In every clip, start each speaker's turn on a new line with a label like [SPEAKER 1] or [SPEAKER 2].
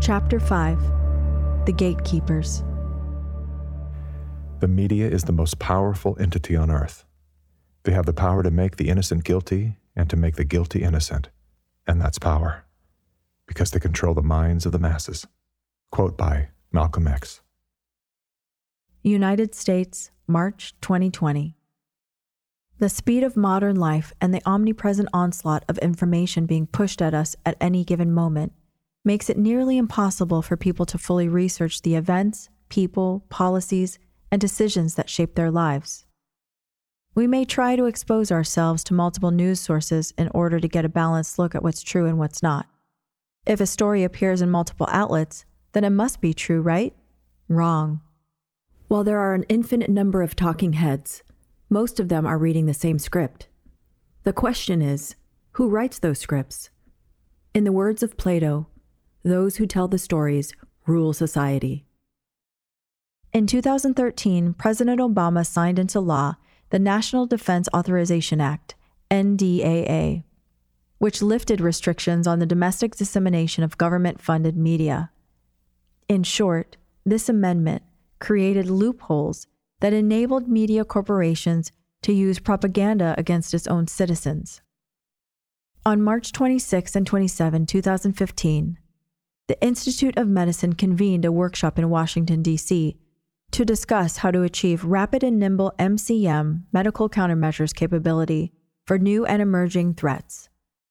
[SPEAKER 1] Chapter 5: The Gatekeepers.
[SPEAKER 2] The media is the most powerful entity on earth. They have the power to make the innocent guilty and to make the guilty innocent. And that's power, because they control the minds of the masses. Quote by Malcolm X.
[SPEAKER 1] United States, March 2020. The speed of modern life and the omnipresent onslaught of information being pushed at us at any given moment makes it nearly impossible for people to fully research the events, people, policies, and decisions that shape their lives. We may try to expose ourselves to multiple news sources in order to get a balanced look at what's true and what's not. If a story appears in multiple outlets, then it must be true, right? Wrong. While there are an infinite number of talking heads, most of them are reading the same script. The question is, who writes those scripts? In the words of Plato, those who tell the stories rule society. In 2013, President Obama signed into law the National Defense Authorization Act, NDAA, which lifted restrictions on the domestic dissemination of government-funded media. In short, this amendment created loopholes that enabled media corporations to use propaganda against its own citizens. On March 26 and 27, 2015, the Institute of Medicine convened a workshop in Washington, D.C., to discuss how to achieve rapid and nimble MCM, medical countermeasures capability, for new and emerging threats.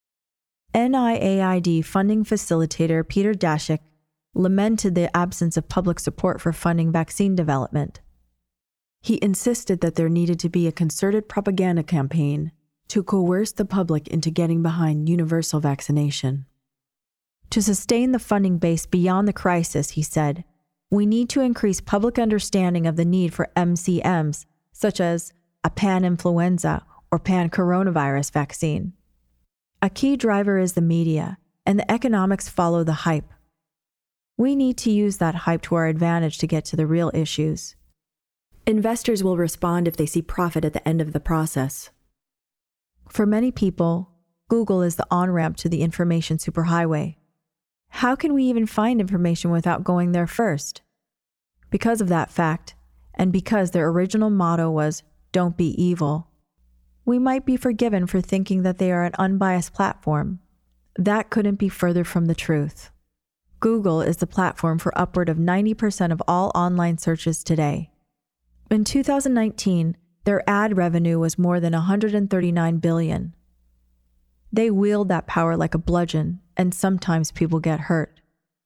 [SPEAKER 1] NIAID funding facilitator Peter Daszak lamented the absence of public support for funding vaccine development. He insisted that there needed to be a concerted propaganda campaign to coerce the public into getting behind universal vaccination. To sustain the funding base beyond the crisis, he said, we need to increase public understanding of the need for MCMs, such as a pan-influenza or pan-coronavirus vaccine. A key driver is the media, and the economics follow the hype. We need to use that hype to our advantage to get to the real issues. Investors will respond if they see profit at the end of the process. For many people, Google is the on-ramp to the information superhighway. How can we even find information without going there first? Because of that fact, and because their original motto was, "Don't be evil," we might be forgiven for thinking that they are an unbiased platform. That couldn't be further from the truth. Google is the platform for upward of 90% of all online searches today. In 2019, their ad revenue was more than $139 billion. They wield that power like a bludgeon, and sometimes people get hurt.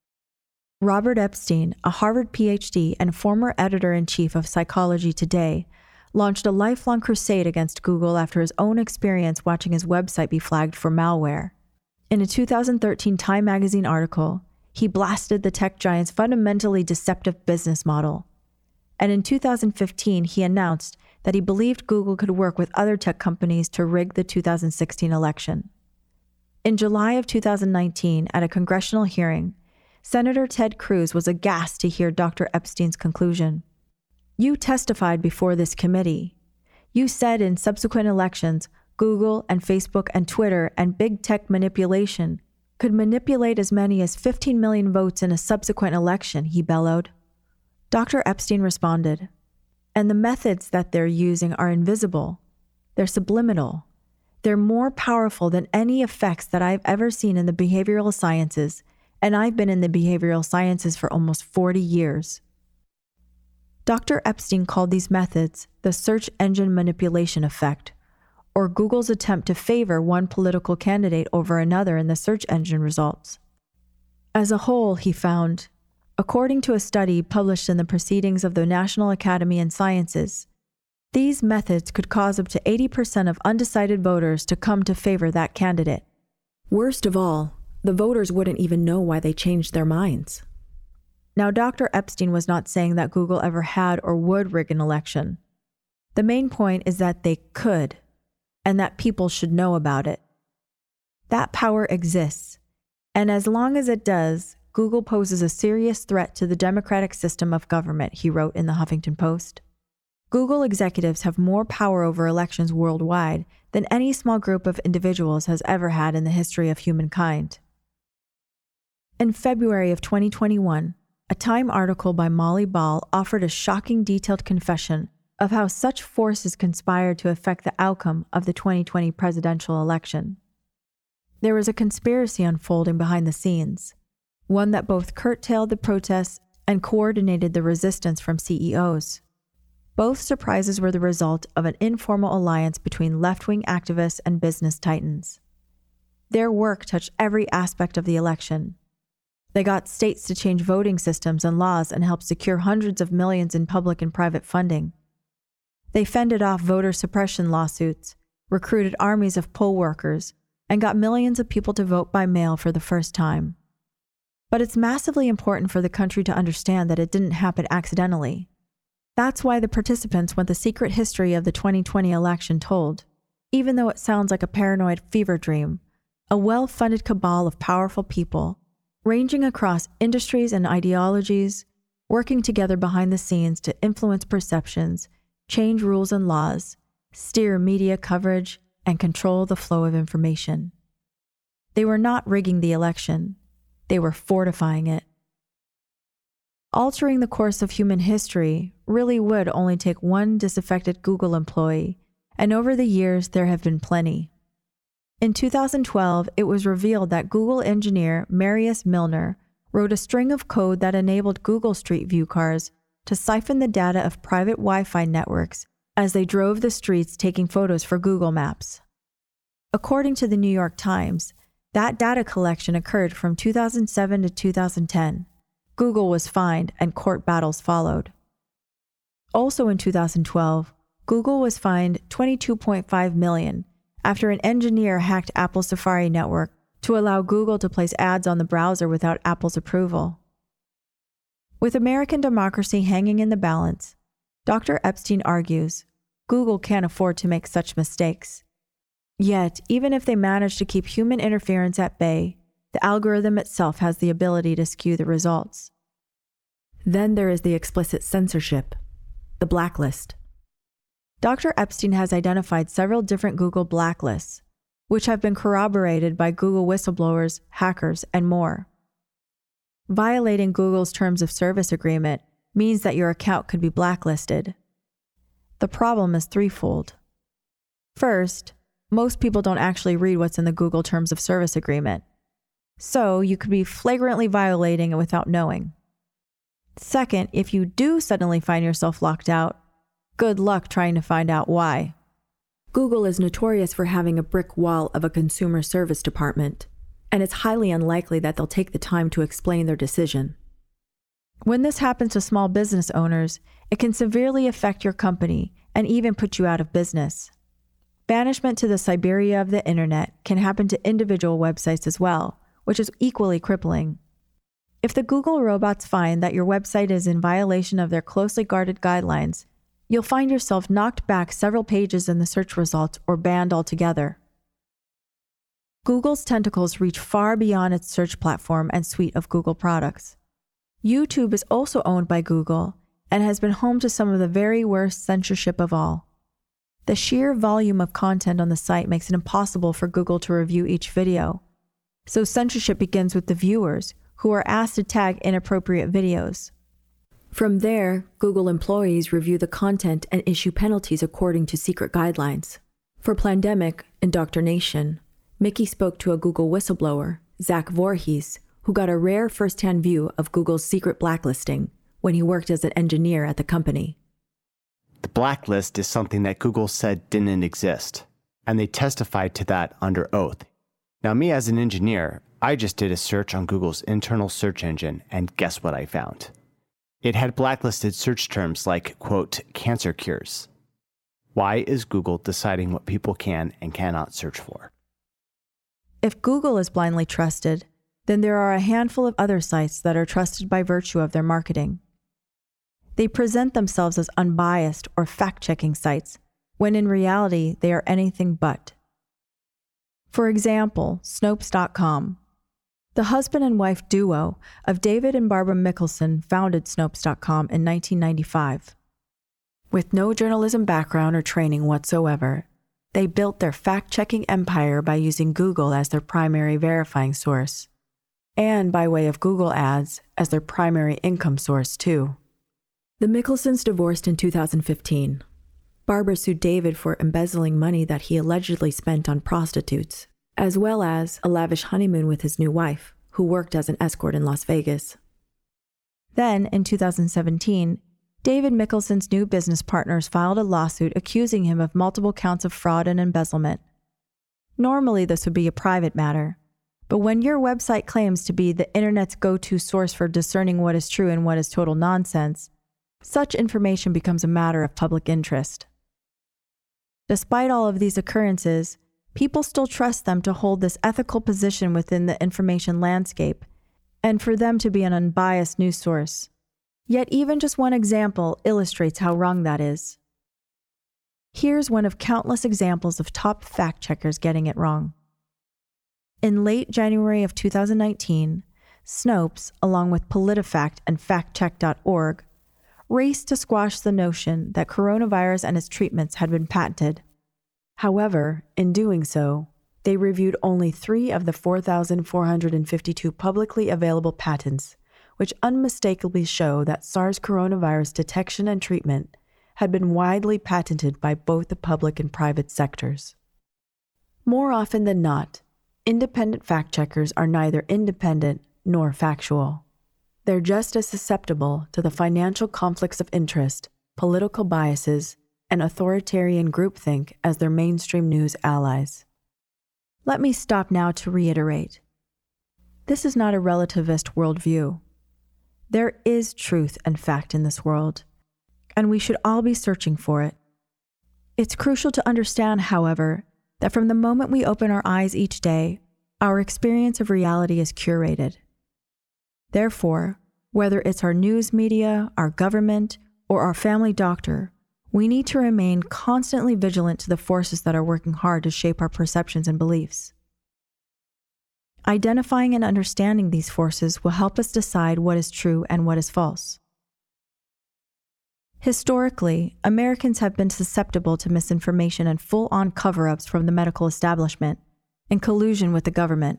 [SPEAKER 1] Robert Epstein, a Harvard PhD and former editor-in-chief of Psychology Today, launched a lifelong crusade against Google after his own experience watching his website be flagged for malware. In a 2013 Time magazine article, he blasted the tech giant's fundamentally deceptive business model. And in 2015, he announced that he believed Google could work with other tech companies to rig the 2016 election. In July of 2019, at a congressional hearing, Senator Ted Cruz was aghast to hear Dr. Epstein's conclusion. You testified before this committee. You said in subsequent elections, Google and Facebook and Twitter and big tech manipulation could manipulate as many as 15 million votes in a subsequent election, he bellowed. Dr. Epstein responded, and the methods that they're using are invisible. They're subliminal. They're more powerful than any effects that I've ever seen in the behavioral sciences, and I've been in the behavioral sciences for almost 40 years. Dr. Epstein called these methods the search engine manipulation effect, or Google's attempt to favor one political candidate over another in the search engine results. As a whole, he found, according to a study published in the Proceedings of the National Academy in Sciences, these methods could cause up to 80% of undecided voters to come to favor that candidate. Worst of all, the voters wouldn't even know why they changed their minds. Now, Dr. Epstein was not saying that Google ever had or would rig an election. The main point is that they could, and that people should know about it. That power exists, and as long as it does, Google poses a serious threat to the democratic system of government, he wrote in the Huffington Post. Google executives have more power over elections worldwide than any small group of individuals has ever had in the history of humankind. In February of 2021, a Time article by Molly Ball offered a shocking detailed confession of how such forces conspired to affect the outcome of the 2020 presidential election. There was a conspiracy unfolding behind the scenes, one that both curtailed the protests and coordinated the resistance from CEOs. Both surprises were the result of an informal alliance between left-wing activists and business titans. Their work touched every aspect of the election. They got states to change voting systems and laws and helped secure hundreds of millions in public and private funding. They fended off voter suppression lawsuits, recruited armies of poll workers, and got millions of people to vote by mail for the first time. But it's massively important for the country to understand that it didn't happen accidentally. That's why the participants want the secret history of the 2020 election told, even though it sounds like a paranoid fever dream, a well-funded cabal of powerful people, ranging across industries and ideologies, working together behind the scenes to influence perceptions, change rules and laws, steer media coverage, and control the flow of information. They were not rigging the election. They were fortifying it. Altering the course of human history really would only take one disaffected Google employee, and over the years there have been plenty. In 2012, it was revealed that Google engineer Marius Milner wrote a string of code that enabled Google Street View cars to siphon the data of private Wi-Fi networks as they drove the streets taking photos for Google Maps. According to the New York Times, that data collection occurred from 2007 to 2010. Google was fined and court battles followed. Also in 2012, Google was fined $22.5 million after an engineer hacked Apple's Safari network to allow Google to place ads on the browser without Apple's approval. With American democracy hanging in the balance, Dr. Epstein argues Google can't afford to make such mistakes. Yet, even if they manage to keep human interference at bay, the algorithm itself has the ability to skew the results. Then there is the explicit censorship, the blacklist. Dr. Epstein has identified several different Google blacklists, which have been corroborated by Google whistleblowers, hackers, and more. Violating Google's terms of service agreement means that your account could be blacklisted. The problem is threefold. First, most people don't actually read what's in the Google terms of service agreement, so you could be flagrantly violating it without knowing. Second, if you do suddenly find yourself locked out, good luck trying to find out why. Google is notorious for having a brick wall of a consumer service department, and it's highly unlikely that they'll take the time to explain their decision. When this happens to small business owners, it can severely affect your company and even put you out of business. Banishment to the Siberia of the internet can happen to individual websites as well, which is equally crippling. If the Google robots find that your website is in violation of their closely guarded guidelines, you'll find yourself knocked back several pages in the search results or banned altogether. Google's tentacles reach far beyond its search platform and suite of Google products. YouTube is also owned by Google and has been home to some of the very worst censorship of all. The sheer volume of content on the site makes it impossible for Google to review each video. So censorship begins with the viewers, who are asked to tag inappropriate videos. From there, Google employees review the content and issue penalties according to secret guidelines. For pandemic indoctrination, Mickey spoke to a Google whistleblower, Zach Voorhees, who got a rare first-hand view of Google's secret blacklisting when he worked as an engineer at the company.
[SPEAKER 3] The blacklist is something that Google said didn't exist, and they testified to that under oath. Now, me as an engineer, I just did a search on Google's internal search engine, and guess what I found? It had blacklisted search terms like, quote, cancer cures. Why is Google deciding what people can and cannot search for?
[SPEAKER 1] If Google is blindly trusted, then there are a handful of other sites that are trusted by virtue of their marketing. They present themselves as unbiased or fact-checking sites, when in reality they are anything but. For example, Snopes.com. The husband and wife duo of David and Barbara Mickelson founded Snopes.com in 1995. With no journalism background or training whatsoever, they built their fact-checking empire by using Google as their primary verifying source. and by way of Google ads as their primary income source, too. The Mickelsons divorced in 2015. Barbara sued David for embezzling money that he allegedly spent on prostitutes, as well as a lavish honeymoon with his new wife, who worked as an escort in Las Vegas. Then, in 2017, David Mickelson's new business partners filed a lawsuit accusing him of multiple counts of fraud and embezzlement. Normally, this would be a private matter, but when your website claims to be the internet's go-to source for discerning what is true and what is total nonsense, such information becomes a matter of public interest. Despite all of these occurrences, people still trust them to hold this ethical position within the information landscape, and for them to be an unbiased news source. Yet even just one example illustrates how wrong that is. Here's one of countless examples of top fact-checkers getting it wrong. In late January of 2019, Snopes, along with PolitiFact and FactCheck.org, raced to squash the notion that coronavirus and its treatments had been patented. However, in doing so, they reviewed only 3 of the 4,452 publicly available patents, which unmistakably show that SARS coronavirus detection and treatment had been widely patented by both the public and private sectors. More often than not, independent fact-checkers are neither independent nor factual. They're just as susceptible to the financial conflicts of interest, political biases, and authoritarian groupthink as their mainstream news allies. Let me stop now to reiterate. This is not a relativist worldview. There is truth and fact in this world, and we should all be searching for it. It's crucial to understand, however, that from the moment we open our eyes each day, our experience of reality is curated. Therefore, whether it's our news media, our government, or our family doctor, we need to remain constantly vigilant to the forces that are working hard to shape our perceptions and beliefs. Identifying and understanding these forces will help us decide what is true and what is false. Historically, Americans have been susceptible to misinformation and full-on cover-ups from the medical establishment in collusion with the government.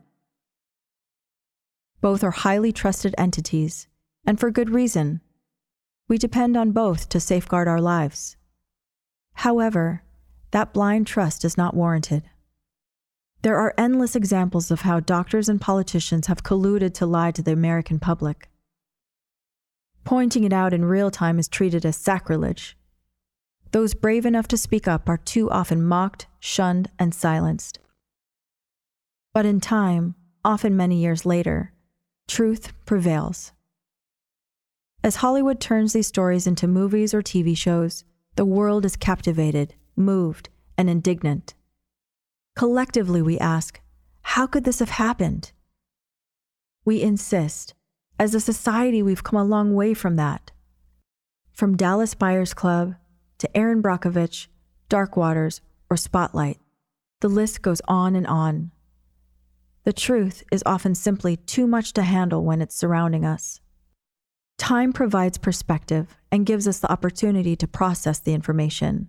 [SPEAKER 1] Both are highly trusted entities, and for good reason. We depend on both to safeguard our lives. However, that blind trust is not warranted. There are endless examples of how doctors and politicians have colluded to lie to the American public. Pointing it out in real time is treated as sacrilege. Those brave enough to speak up are too often mocked, shunned, and silenced. But in time, often many years later, truth prevails. As Hollywood turns these stories into movies or TV shows, the world is captivated, moved, and indignant. Collectively, we ask, how could this have happened? We insist, as a society, we've come a long way from that. From Dallas Buyers Club to Erin Brockovich, Dark Waters, or Spotlight, the list goes on and on. The truth is often simply too much to handle when it's surrounding us. Time provides perspective and gives us the opportunity to process the information.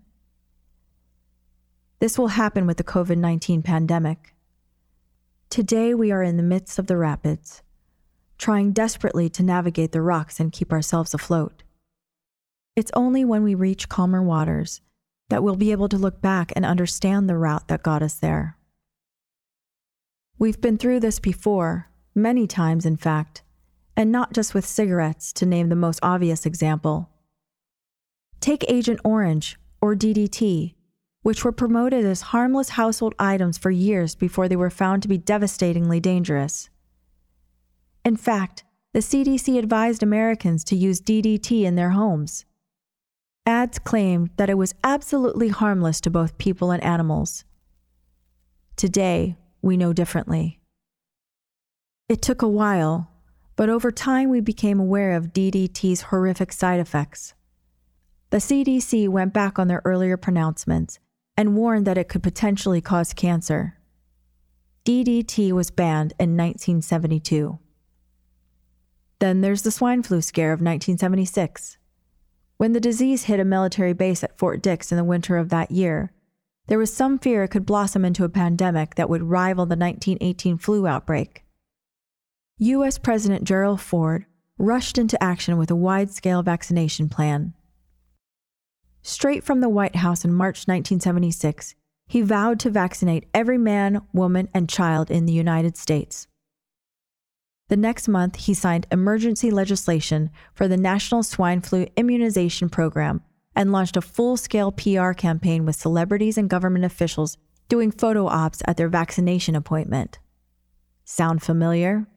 [SPEAKER 1] This will happen with the COVID-19 pandemic. Today, we are in the midst of the rapids, trying desperately to navigate the rocks and keep ourselves afloat. It's only when we reach calmer waters that we'll be able to look back and understand the route that got us there. We've been through this before, many times in fact, and not just with cigarettes, to name the most obvious example. Take Agent Orange, or DDT, which were promoted as harmless household items for years before they were found to be devastatingly dangerous. In fact, the CDC advised Americans to use DDT in their homes. Ads claimed that it was absolutely harmless to both people and animals. Today, we know differently. It took a while, but over time we became aware of DDT's horrific side effects. The CDC went back on their earlier pronouncements and warned that it could potentially cause cancer. DDT was banned in 1972. Then there's the swine flu scare of 1976. When the disease hit a military base at Fort Dix in the winter of that year, there was some fear it could blossom into a pandemic that would rival the 1918 flu outbreak. U.S. President Gerald Ford rushed into action with a wide-scale vaccination plan. Straight from the White House in March 1976, he vowed to vaccinate every man, woman, and child in the United States. The next month, he signed emergency legislation for the National Swine Flu Immunization Program and launched a full-scale PR campaign with celebrities and government officials doing photo ops at their vaccination appointment. Sound familiar?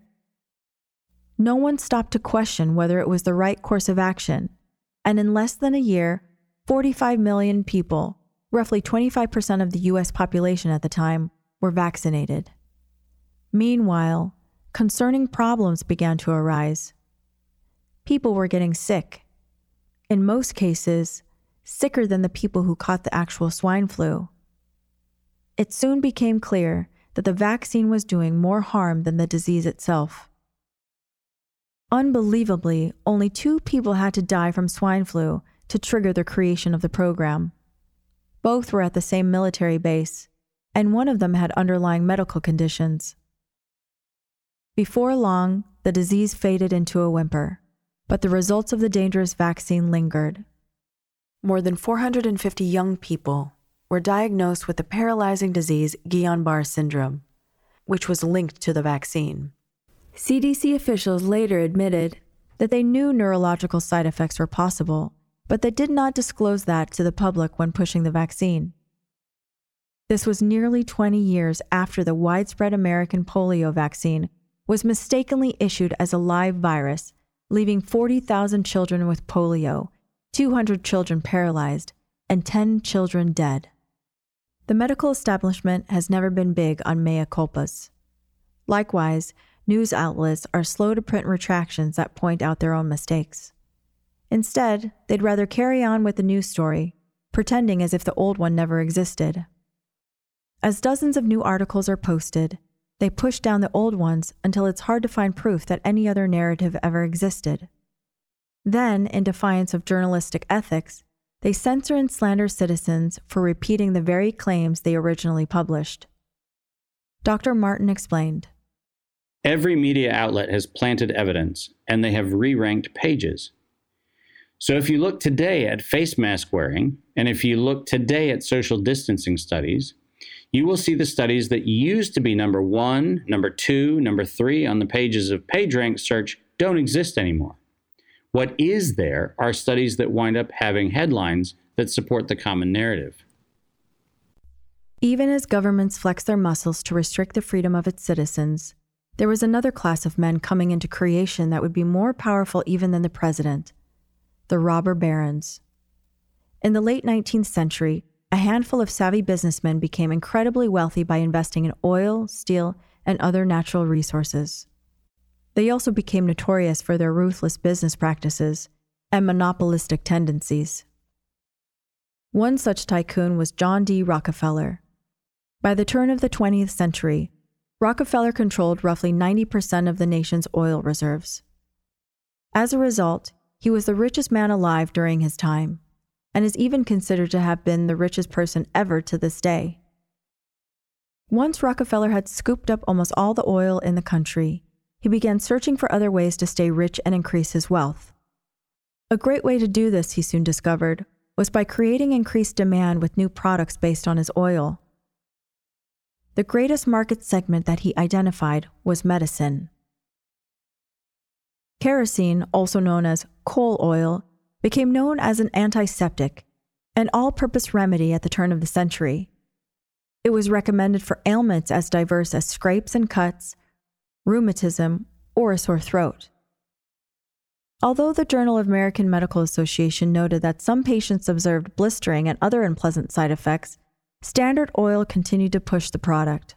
[SPEAKER 1] No one stopped to question whether it was the right course of action, and in less than a year, 45 million people, roughly 25% of the U.S. population at the time, were vaccinated. Meanwhile, concerning problems began to arise. People were getting sick. In most cases, sicker than the people who caught the actual swine flu. It soon became clear that the vaccine was doing more harm than the disease itself. Unbelievably, only 2 people had to die from swine flu to trigger the creation of the program. Both were at the same military base, and one of them had underlying medical conditions. Before long, the disease faded into a whimper, but the results of the dangerous vaccine lingered. More than 450 young people were diagnosed with the paralyzing disease Guillain-Barré syndrome, which was linked to the vaccine. CDC officials later admitted that they knew neurological side effects were possible, but they did not disclose that to the public when pushing the vaccine. This was nearly 20 years after the widespread American polio vaccine was mistakenly issued as a live virus, leaving 40,000 children with polio, 200 children paralyzed, and 10 children dead. The medical establishment has never been big on mea culpas. Likewise, news outlets are slow to print retractions that point out their own mistakes. Instead, they'd rather carry on with the news story, pretending as if the old one never existed. As dozens of new articles are posted, they push down the old ones until it's hard to find proof that any other narrative ever existed. Then, in defiance of journalistic ethics, they censor and slander citizens for repeating the very claims they originally published. Dr. Martin explained,
[SPEAKER 4] "Every media outlet has planted evidence, and they have re-ranked pages. So if you look today at face mask wearing, and if you look today at social distancing studies, you will see the studies that used to be number 1, number 2, number 3 on the pages of PageRank search don't exist anymore. What is there are studies that wind up having headlines that support the common narrative."
[SPEAKER 1] Even as governments flexed their muscles to restrict the freedom of its citizens, there was another class of men coming into creation that would be more powerful even than the president: the robber barons. In the late 19th century, a handful of savvy businessmen became incredibly wealthy by investing in oil, steel, and other natural resources. They also became notorious for their ruthless business practices and monopolistic tendencies. One such tycoon was John D. Rockefeller. By the turn of the 20th century, Rockefeller controlled roughly 90% of the nation's oil reserves. As a result, he was the richest man alive during his time, and is even considered to have been the richest person ever to this day. Once Rockefeller had scooped up almost all the oil in the country, he began searching for other ways to stay rich and increase his wealth. A great way to do this, he soon discovered, was by creating increased demand with new products based on his oil. The greatest market segment that he identified was medicine. Kerosene, also known as coal oil, became known as an antiseptic, an all-purpose remedy at the turn of the century. It was recommended for ailments as diverse as scrapes and cuts, rheumatism, or a sore throat. Although the Journal of American Medical Association noted that some patients observed blistering and other unpleasant side effects, Standard Oil continued to push the product.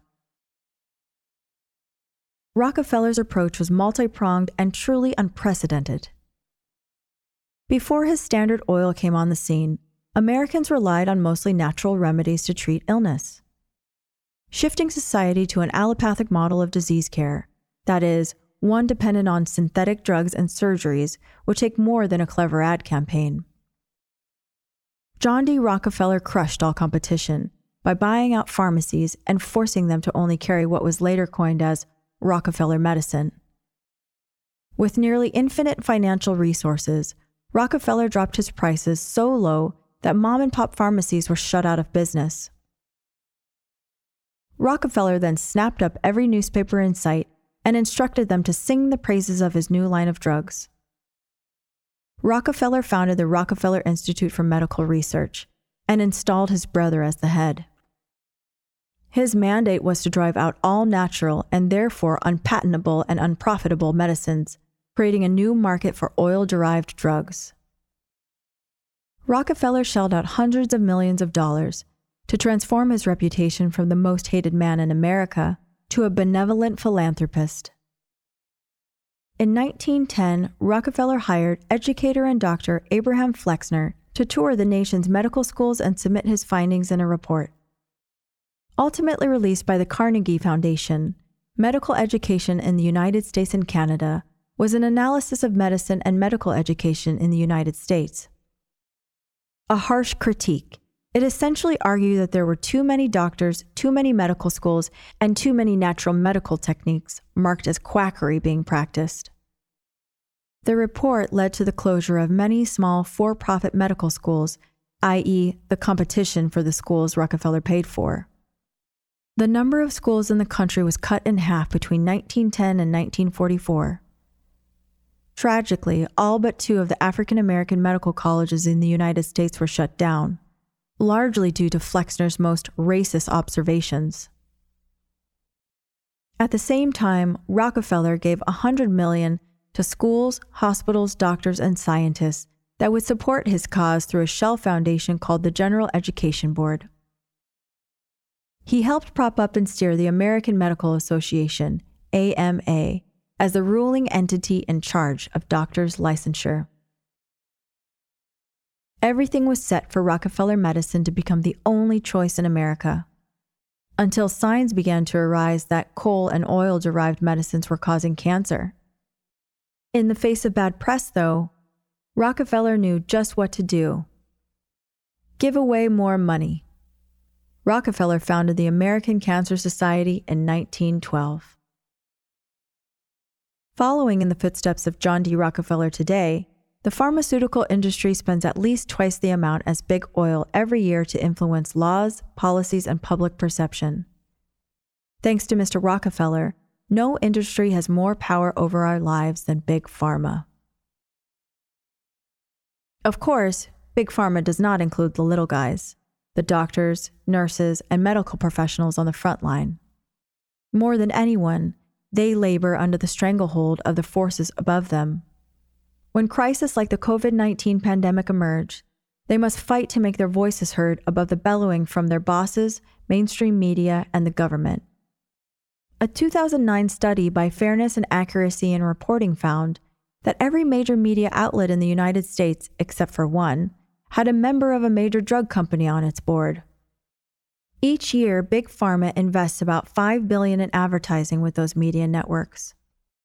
[SPEAKER 1] Rockefeller's approach was multi-pronged and truly unprecedented. Before his Standard Oil came on the scene, Americans relied on mostly natural remedies to treat illness. Shifting society to an allopathic model of disease care, that is, one dependent on synthetic drugs and surgeries, would take more than a clever ad campaign. John D. Rockefeller crushed all competition by buying out pharmacies and forcing them to only carry what was later coined as Rockefeller medicine, With nearly infinite financial resources, Rockefeller dropped his prices so low that mom-and-pop pharmacies were shut out of business. Rockefeller then snapped up every newspaper in sight and instructed them to sing the praises of his new line of drugs. Rockefeller founded the Rockefeller Institute for Medical Research and installed his brother as the head. His mandate was to drive out all natural and therefore unpatentable and unprofitable medicines, creating a new market for oil-derived drugs. Rockefeller shelled out hundreds of millions of dollars to transform his reputation from the most hated man in America to a benevolent philanthropist. In 1910, Rockefeller hired educator and doctor Abraham Flexner to tour the nation's medical schools and submit his findings in a report. Ultimately released by the Carnegie Foundation, Medical Education in the United States and Canada was an analysis of medicine and medical education in the United States. A harsh critique, it essentially argued that there were too many doctors, too many medical schools, and too many natural medical techniques marked as quackery being practiced. The report led to the closure of many small for-profit medical schools, i.e., the competition for the schools Rockefeller paid for. The number of schools in the country was cut in half between 1910 and 1944. Tragically, all but 2 of the African American medical colleges in the United States were shut down, largely due to Flexner's most racist observations. At the same time, Rockefeller gave $100 million to schools, hospitals, doctors, and scientists that would support his cause through a shell foundation called the General Education Board. He helped prop up and steer the American Medical Association, AMA, as the ruling entity in charge of doctors' licensure. Everything was set for Rockefeller medicine to become the only choice in America, until signs began to arise that coal and oil-derived medicines were causing cancer. In the face of bad press, though, Rockefeller knew just what to do. Give away more money. Rockefeller founded the American Cancer Society in 1912. Following in the footsteps of John D. Rockefeller today, the pharmaceutical industry spends at least twice the amount as Big Oil every year to influence laws, policies, and public perception. Thanks to Mr. Rockefeller, no industry has more power over our lives than Big Pharma. Of course, Big Pharma does not include the little guys, the doctors, nurses, and medical professionals on the front line. More than anyone, they labor under the stranglehold of the forces above them. When crises like the COVID-19 pandemic emerge, they must fight to make their voices heard above the bellowing from their bosses, mainstream media, and the government. A 2009 study by Fairness and Accuracy in Reporting found that every major media outlet in the United States, except for one, had a member of a major drug company on its board. Each year, Big Pharma invests about $5 billion in advertising with those media networks.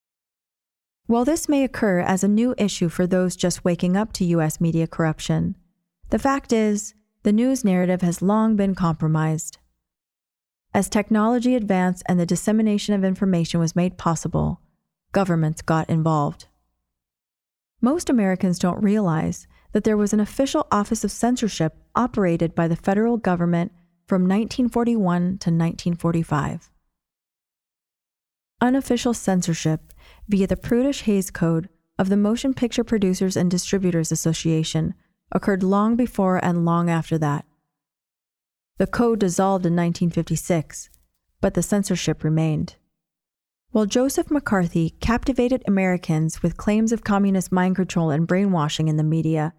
[SPEAKER 1] While this may occur as a new issue for those just waking up to U.S. media corruption, the fact is, the news narrative has long been compromised. As technology advanced and the dissemination of information was made possible, governments got involved. Most Americans don't realize that there was an official office of censorship operated by the federal government from 1941 to 1945. Unofficial censorship via the Prudish-Hays Code of the Motion Picture Producers and Distributors Association occurred long before and long after that. The code dissolved in 1956, but the censorship remained. While Joseph McCarthy captivated Americans with claims of communist mind control and brainwashing in the media,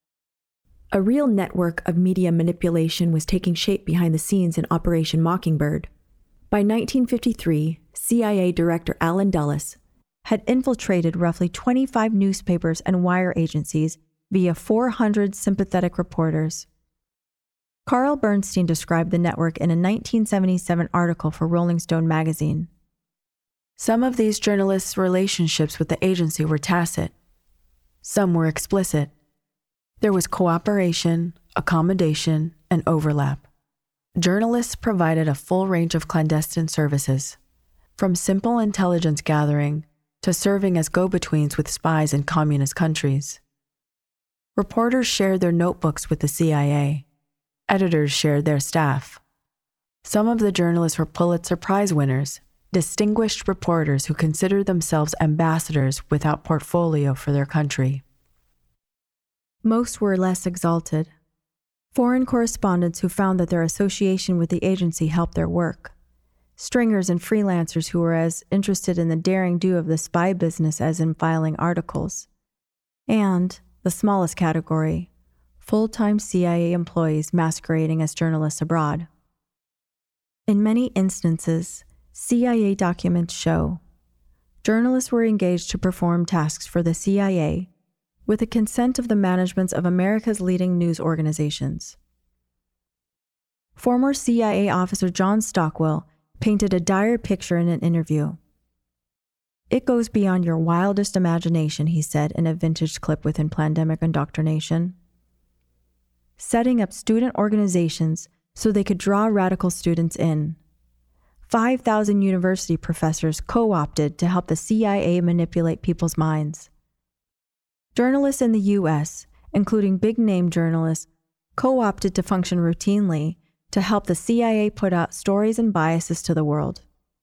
[SPEAKER 1] a real network of media manipulation was taking shape behind the scenes in Operation Mockingbird. By 1953, CIA Director Allen Dulles had infiltrated roughly 25 newspapers and wire agencies via 400 sympathetic reporters. Carl Bernstein described the network in a 1977 article for Rolling Stone magazine. Some of these journalists' relationships with the agency were tacit. Some were explicit. There was cooperation, accommodation, and overlap. Journalists provided a full range of clandestine services, from simple intelligence gathering to serving as go-betweens with spies in communist countries. Reporters shared their notebooks with the CIA. Editors shared their staff. Some of the journalists were Pulitzer Prize winners, distinguished reporters who considered themselves ambassadors without portfolio for their country. Most were less exalted. Foreign correspondents who found that their association with the agency helped their work. Stringers and freelancers who were as interested in the daring-do of the spy business as in filing articles. And, the smallest category, full-time CIA employees masquerading as journalists abroad. In many instances, CIA documents show journalists were engaged to perform tasks for the CIA with the consent of the managements of America's leading news organizations. Former CIA officer John Stockwell painted a dire picture in an interview. "It goes beyond your wildest imagination," he said in a vintage clip within Plandemic Indoctrination. Setting up student organizations so they could draw radical students in. 5,000 university professors co-opted to help the CIA manipulate people's minds. Journalists in the U.S., including big-name journalists, co-opted to function routinely to help the CIA put out stories and biases to the world.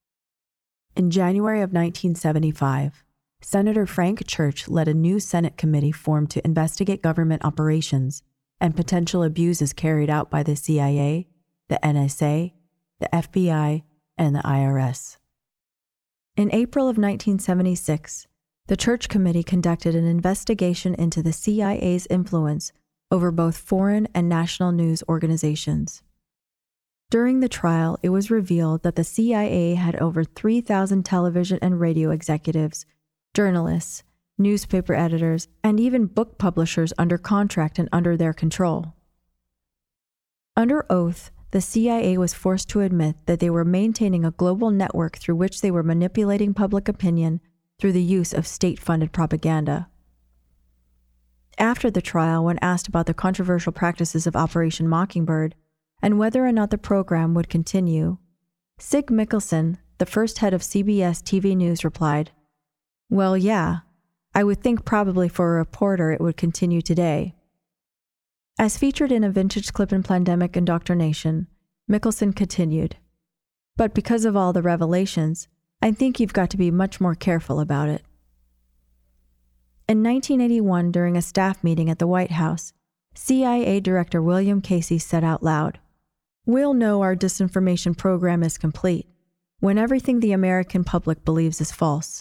[SPEAKER 1] In January of 1975, Senator Frank Church led a new Senate committee formed to investigate government operations and potential abuses carried out by the CIA, the NSA, the FBI, and the IRS. In April of 1976, the Church Committee conducted an investigation into the CIA's influence over both foreign and national news organizations. During the trial, it was revealed that the CIA had over 3,000 television and radio executives, journalists, newspaper editors, and even book publishers under contract and under their control. Under oath, the CIA was forced to admit that they were maintaining a global network through which they were manipulating public opinion through the use of state-funded propaganda. After the trial, when asked about the controversial practices of Operation Mockingbird and whether or not the program would continue, Sig Mickelson, the first head of CBS TV News, replied, "Well, yeah, I would think probably for a reporter it would continue today." As featured in a vintage clip in Plandemic Indoctrination, Mickelson continued, "But because of all the revelations, I think you've got to be much more careful about it." In 1981, during a staff meeting at the White House, CIA Director William Casey said out loud, "We'll know our disinformation program is complete when everything the American public believes is false."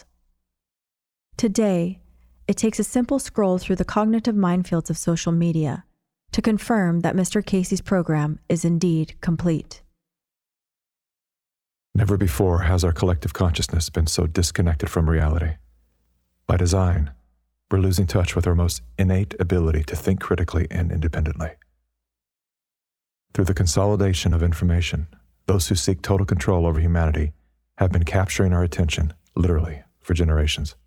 [SPEAKER 1] Today, it takes a simple scroll through the cognitive minefields of social media to confirm that Mr. Casey's program is indeed complete.
[SPEAKER 2] Never before has our collective consciousness been so disconnected from reality. By design, we're losing touch with our most innate ability to think critically and independently. Through the consolidation of information, those who seek total control over humanity have been capturing our attention, literally, for generations.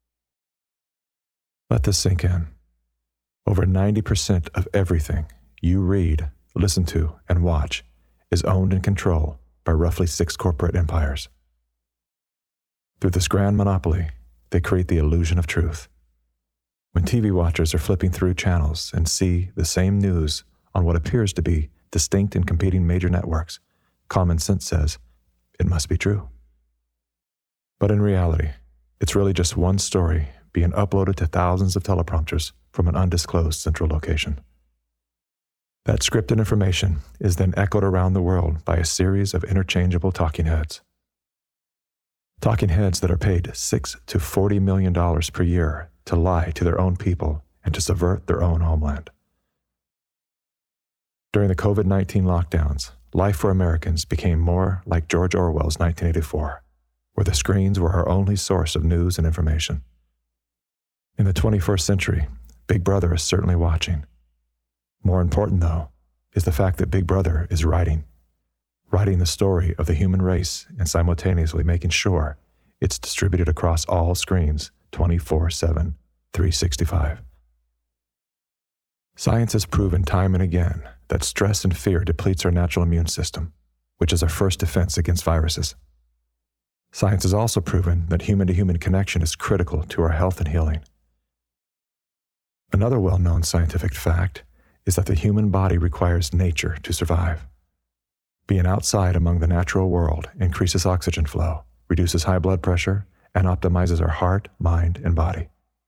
[SPEAKER 2] Let this sink in. Over 90% of everything you read, listen to, and watch is owned and controlled by roughly 6 corporate empires. Through this grand monopoly, they create the illusion of truth. When TV watchers are flipping through channels and see the same news on what appears to be distinct and competing major networks, common sense says, it must be true. But in reality, it's really just one story being uploaded to thousands of teleprompters from an undisclosed central location. That scripted information is then echoed around the world by a series of interchangeable talking heads. Talking heads that are paid $6 to $40 million per year to lie to their own people and to subvert their own homeland. During the COVID-19 lockdowns, life for Americans became more like George Orwell's 1984, where the screens were our only source of news and information. In the 21st century, Big Brother is certainly watching. More important, though, is the fact that Big Brother is writing the story of the human race and simultaneously making sure it's distributed across all screens 24/7, 365. Science has proven time and again that stress and fear depletes our natural immune system, which is our first defense against viruses. Science has also proven that human-to-human connection is critical to our health and healing. Another well-known scientific fact is that the human body requires nature to survive. Being outside among the natural world increases oxygen flow, reduces high blood pressure, and optimizes our heart, mind, and body.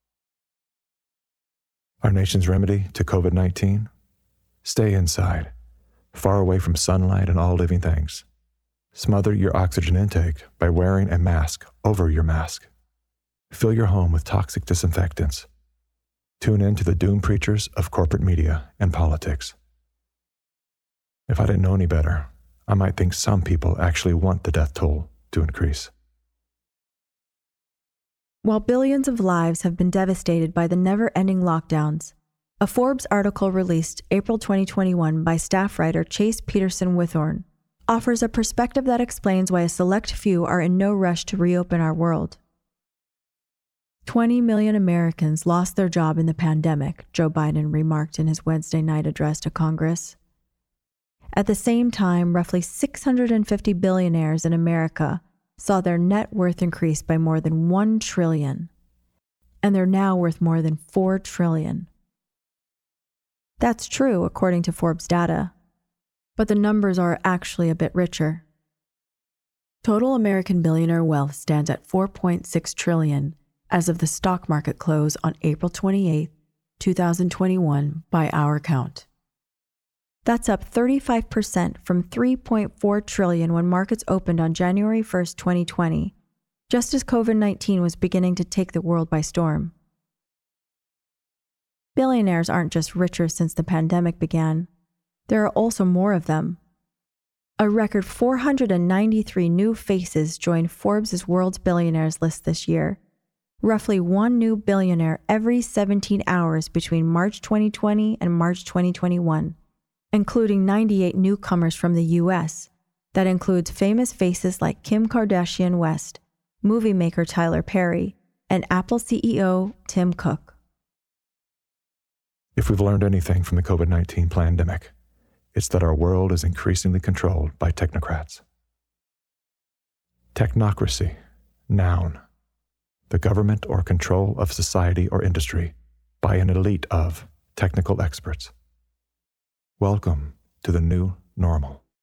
[SPEAKER 2] Our nation's remedy to COVID-19? Stay inside, far away from sunlight and all living things. Smother your oxygen intake by wearing a mask over your mask. Fill your home with toxic disinfectants. Tune in to the doom preachers of corporate media and politics. If I didn't know any better, I might think some people actually want the death toll to increase.
[SPEAKER 1] While billions of lives have been devastated by the never-ending lockdowns, a Forbes article released April 2021 by staff writer Chase Peterson Withorn offers a perspective that explains why a select few are in no rush to reopen our world. 20 million Americans lost their job in the pandemic, Joe Biden remarked in his Wednesday night address to Congress. At the same time, roughly 650 billionaires in America saw their net worth increase by more than $1 trillion, and they're now worth more than $4 trillion. That's true, according to Forbes data, but the numbers are actually a bit richer. Total American billionaire wealth stands at $4.6 trillion as of the stock market close on April 28, 2021, by our count. That's up 35% from $3.4 trillion when markets opened on January 1, 2020, just as COVID-19 was beginning to take the world by storm. Billionaires aren't just richer since the pandemic began. There are also more of them. A record 493 new faces joined Forbes' World's Billionaires list this year, roughly one new billionaire every 17 hours between March 2020 and March 2021, including 98 newcomers from the U.S. That includes famous faces like Kim Kardashian West, movie maker Tyler Perry, and Apple CEO Tim Cook.
[SPEAKER 2] If we've learned anything from the COVID-19 pandemic, it's that our world is increasingly controlled by technocrats. Technocracy, noun. The government or control of society or industry by an elite of technical experts. Welcome to the new normal.